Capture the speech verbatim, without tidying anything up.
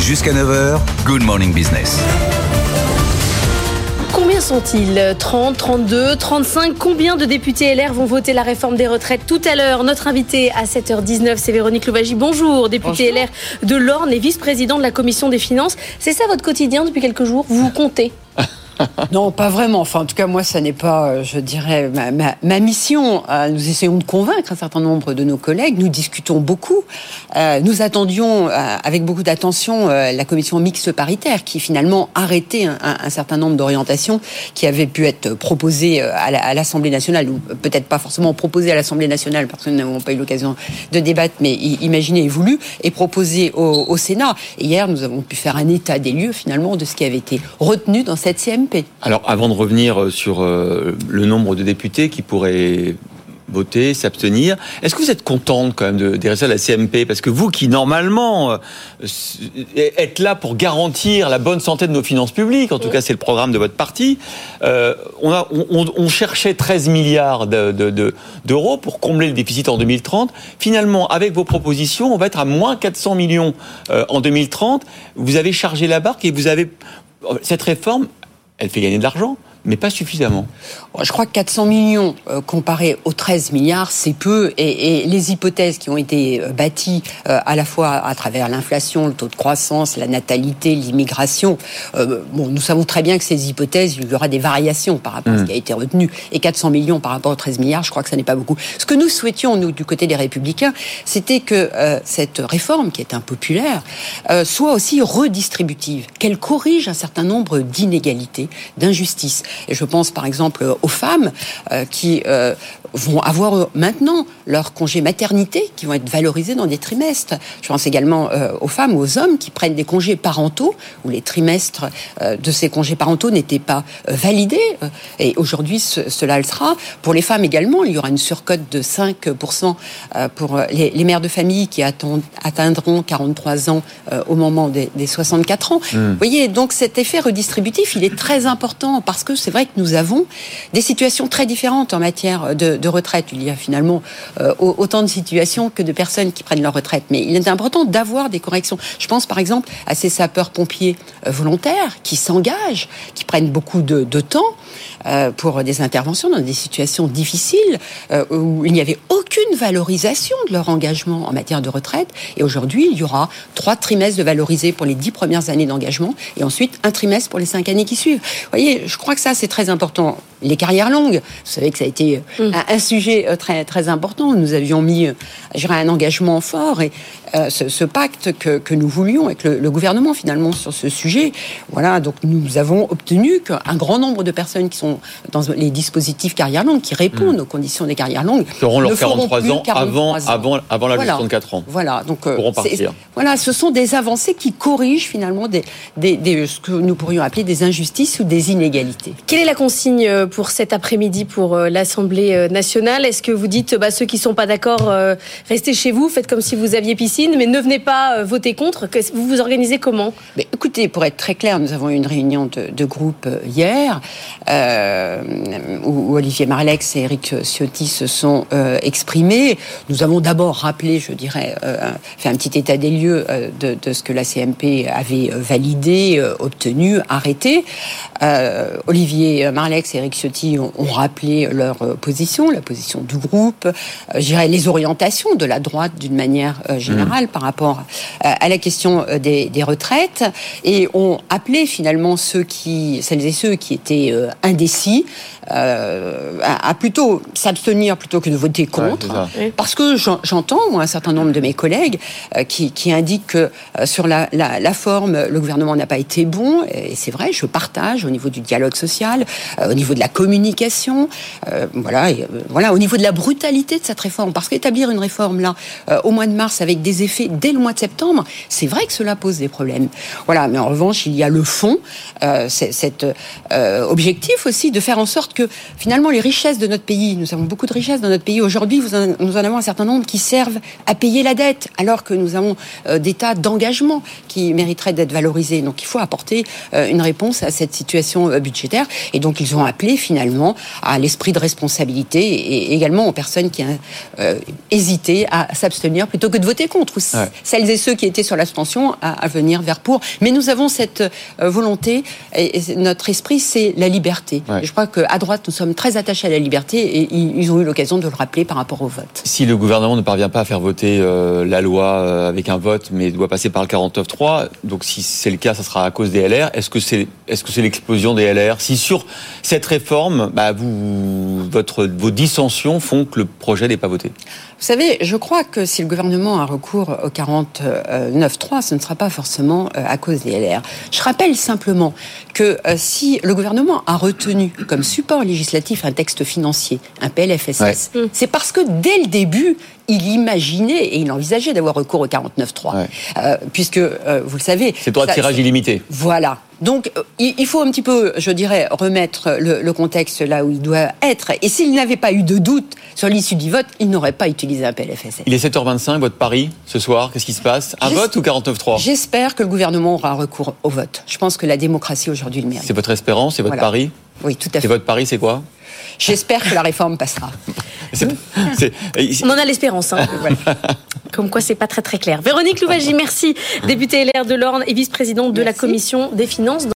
Jusqu'à neuf heures, Good Morning Business. Combien sont-ils ? trente, trente-deux, trente-cinq ? Combien de députés L R vont voter la réforme des retraites tout à l'heure ? Notre invité à sept heures dix-neuf, c'est Véronique Louwagie. Bonjour, députée Bonjour. L R de l'Orne et vice-présidente de la Commission des Finances. C'est ça votre quotidien depuis quelques jours ? Vous vous comptez ? Non, pas vraiment. Enfin, en tout cas, moi, ça n'est pas, je dirais, ma, ma, ma mission. Euh, nous essayons de convaincre un certain nombre de nos collègues. Nous discutons beaucoup. Euh, nous attendions euh, avec beaucoup d'attention euh, la commission mixte paritaire qui, finalement, arrêtait un, un, un certain nombre d'orientations qui avaient pu être proposées à, la, à l'Assemblée nationale, ou peut-être pas forcément proposées à l'Assemblée nationale parce que nous n'avons pas eu l'occasion de débattre, mais imaginées et voulues, et proposées au, au Sénat. Et hier, nous avons pu faire un état des lieux, finalement, de ce qui avait été retenu dans cette C M P. Alors, avant de revenir sur euh, le nombre de députés qui pourraient voter, s'abstenir, est-ce que vous êtes contente quand même de, des résultats de la C M P ? Parce que vous qui, normalement, euh, êtes là pour garantir la bonne santé de nos finances publiques, en tout cas c'est le programme de votre parti, euh, on, a, on, on cherchait treize milliards de, de, de, d'euros pour combler le déficit en deux mille trente. Finalement, avec vos propositions, on va être à moins quatre cents millions euh, en deux mille trente. Vous avez chargé la barque et vous avez... Cette réforme, elle fait gagner de l'argent, mais pas suffisamment. Je crois que quatre cents millions euh, comparé aux treize milliards, c'est peu. Et, et les hypothèses qui ont été euh, bâties euh, à la fois à travers l'inflation, le taux de croissance, la natalité, l'immigration, euh, bon, nous savons très bien que ces hypothèses, il y aura des variations par rapport mmh. à ce qui a été retenu. Et quatre cents millions par rapport aux treize milliards, je crois que ça n'est pas beaucoup. Ce que nous souhaitions, nous, du côté des Républicains, c'était que euh, cette réforme, qui est impopulaire, euh, soit aussi redistributive, qu'elle corrige un certain nombre d'inégalités, d'injustices. Et je pense par exemple aux femmes euh, qui euh, vont avoir maintenant leur congé maternité, qui vont être valorisés dans des trimestres. Je pense également euh, aux femmes ou aux hommes qui prennent des congés parentaux, où les trimestres euh, de ces congés parentaux n'étaient pas euh, validés. Et aujourd'hui, ce, cela le sera. Pour les femmes également, il y aura une surcote de cinq pour cent euh, pour les, les mères de famille qui attendent, atteindront quarante-trois ans euh, au moment des, des soixante-quatre ans. Mmh. Vous voyez, donc cet effet redistributif, il est très important parce que c'est vrai que nous avons des situations très différentes en matière de, de retraite. Il y a finalement euh, autant de situations que de personnes qui prennent leur retraite. Mais il est important d'avoir des corrections. Je pense par exemple à ces sapeurs-pompiers euh, volontaires qui s'engagent, qui prennent beaucoup de, de temps euh, pour des interventions dans des situations difficiles euh, où il n'y avait aucune valorisation de leur engagement en matière de retraite. Et aujourd'hui, il y aura trois trimestres de valorisés pour les dix premières années d'engagement et ensuite un trimestre pour les cinq années qui suivent. Vous voyez, je crois que ça, c'est très important. Les carrières longues, vous savez que ça a été mmh. un, un sujet très, très important. Nous avions mis, je dirais, un engagement fort et euh, ce, ce pacte que, que nous voulions avec le, le gouvernement, finalement, sur ce sujet. Voilà, donc nous avons obtenu qu'un grand nombre de personnes qui sont dans les dispositifs carrières longues, qui répondent mmh. aux conditions des carrières longues, qui auront leurs quarante-trois ans, avant, avant, avant l'âge de soixante-quatre ans. Voilà, donc, euh, pourront partir. Voilà, ce sont des avancées qui corrigent, finalement, des, des, des, ce que nous pourrions appeler des injustices ou des inégalités. Quelle est la consigne pour cet après-midi pour l'Assemblée nationale? Est-ce que vous dites, bah, ceux qui ne sont pas d'accord, euh, restez chez vous, faites comme si vous aviez piscine, mais ne venez pas euh, voter contre? Vous vous organisez comment? Mais écoutez, pour être très clair, nous avons eu une réunion de, de groupe hier euh, où, où Olivier Marleix et Éric Ciotti se sont euh, exprimés. Nous avons d'abord rappelé, je dirais, euh, fait un petit état des lieux euh, de, de ce que la C M P avait validé, euh, obtenu, arrêté. Euh, Olivier Marleix et Éric Ciotti ont, ont rappelé leur position, la position du groupe, euh, je dirais les orientations de la droite d'une manière euh, générale mmh. par rapport euh, à la question euh, des, des retraites, et ont appelé finalement ceux qui, celles et ceux qui étaient euh, indécis euh, à, à plutôt s'abstenir plutôt que de voter contre, ouais, parce que j'entends moi, un certain nombre de mes collègues euh, qui, qui indiquent que euh, sur la, la, la forme, le gouvernement n'a pas été bon, et c'est vrai, je partage au niveau du dialogue social, euh, au niveau de la communication, euh, voilà, et, euh, voilà, au niveau de la brutalité de cette réforme, parce qu'établir une réforme là euh, au mois de mars avec des effets dès le mois de septembre, c'est vrai que cela pose des problèmes. Voilà, mais en revanche, il y a le fond, euh, c'est, cet euh, objectif aussi de faire en sorte que finalement les richesses de notre pays, nous avons beaucoup de richesses dans notre pays aujourd'hui, vous en, nous en avons un certain nombre qui servent à payer la dette, alors que nous avons euh, des tas d'engagements qui mériteraient d'être valorisés. Donc il faut apporter euh, une réponse à cette situation euh, budgétaire, et donc ils ont appelé finalement à l'esprit de responsabilité et également aux personnes qui ont euh, hésité à s'abstenir plutôt que de voter contre. Ou ouais. Celles et ceux qui étaient sur l'abstention à, à venir vers pour. Mais nous avons cette euh, volonté et, et notre esprit, c'est la liberté. Ouais. Je crois qu'à droite, nous sommes très attachés à la liberté et ils, ils ont eu l'occasion de le rappeler par rapport au vote. Si le gouvernement ne parvient pas à faire voter euh, la loi euh, avec un vote, mais doit passer par le quarante-neuf trois, donc si c'est le cas, ça sera à cause des L R. Est-ce que c'est, est-ce que c'est l'explosion des L R ? Si sur cette réforme, bah, vous, votre, vos dissensions font que le projet n'est pas voté. Vous savez, je crois que si le gouvernement a recours au quarante-neuf trois, ce ne sera pas forcément à cause des L R. Je rappelle simplement que si le gouvernement a retenu comme support législatif un texte financier, un P L F S S, ouais. c'est parce que dès le début, il imaginait et il envisageait d'avoir recours au quarante-neuf trois. Ouais. Euh, puisque, euh, vous le savez... C'est droit de tirage c'est... illimité. Voilà. Donc, il faut un petit peu, je dirais, remettre le, le contexte là où il doit être. Et s'il n'avait pas eu de doute sur l'issue du vote, il n'aurait pas utilisé un P L F S S. Il est sept heures vingt-cinq, votre pari, ce soir, qu'est-ce qui se passe ? Un J'es... vote ou quarante-neuf trois ? J'espère que le gouvernement aura recours au vote. Je pense que la démocratie aujourd'hui le mérite. C'est votre espérance, c'est votre voilà. pari ? Oui, tout à fait. Et votre pari, c'est quoi ? J'espère que la réforme passera. c'est, c'est, On en a l'espérance. Hein. Comme quoi, c'est pas très très clair. Véronique Louwagie, merci. Députée L R de l'Orne et vice-présidente de merci. la Commission des Finances.